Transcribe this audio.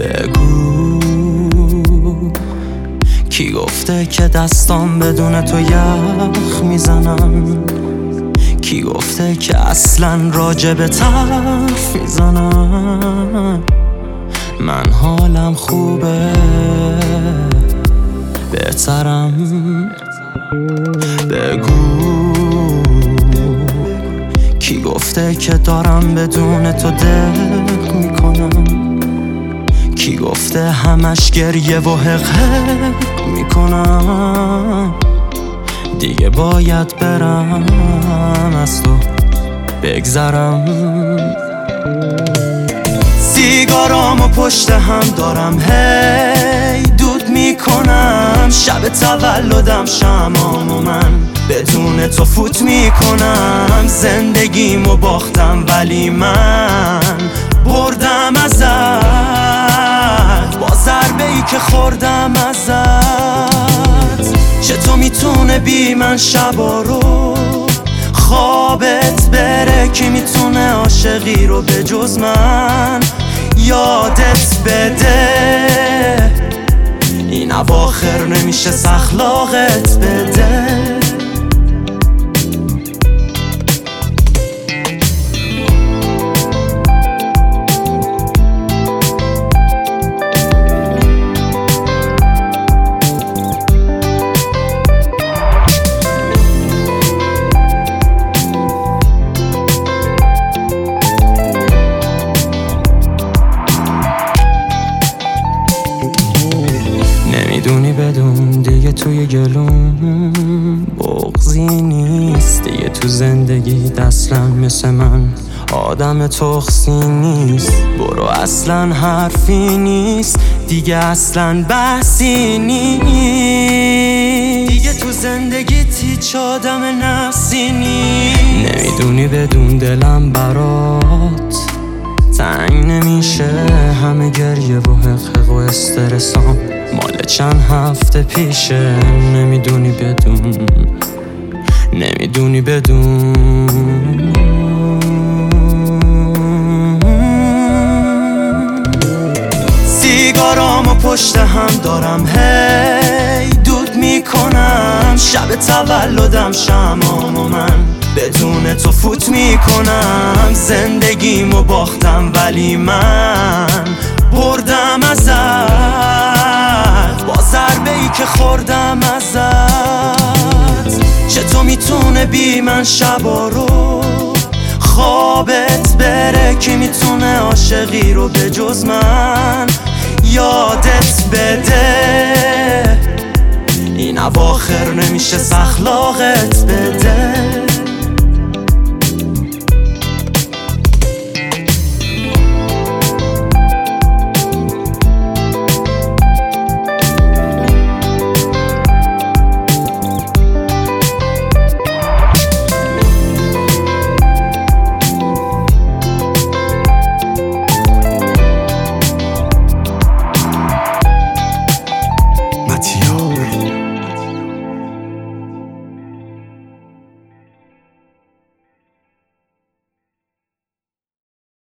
بگو کی گفته که دستام بدون تو یخ میزنم؟ کی گفته که اصلا راجب طرف میزنم؟ من حالم خوبه بهترم. بگو کی گفته که دارم بدون تو دق میکنم؟ کی گفته همش گریه و حق میکنم؟ دیگه باید برم از تو بگذرم. سیگارامو پشت هم دارم هی دود میکنم، شب تولدم شمعامو من بدون تو فوت میکنم. زندگیمو باختم ولی من بردم ازت، با ضربه ای که خوردم ازت. چطور میتونه بی من شبا رو خوابت بره؟ کی میتونه عاشقی رو به جز من یادت بده؟ این اواخر نمیشه سخلاقت بده. نمیدونی بدون دیگه توی گلوم بغضی نیست، دیگه تو زندگی اصلا مثل من آدم تخصی نیست. برو اصلا حرفی نیست دیگه، اصلا بحثی نیست دیگه تو زندگی هیچ آدم نفسی نیست. نمیدونی بدون دلم برات تنگ نمیشه، همه گریه و حقق و استرسام مال چند هفته پیشه. نمیدونی بدون سیگارامو پشت هم دارم هی دود میکنم، شب تولدم شمعامو من بدون تو فوت میکنم. زندگیمو باختم ولی من بردم ازت، با ضربه ای که خوردم ازت. چطور میتونه بی من شبا رو خوابت بره؟ کی میتونه عاشقی رو به جز من یادت بده؟ این اواخر نمیشه سخلاقت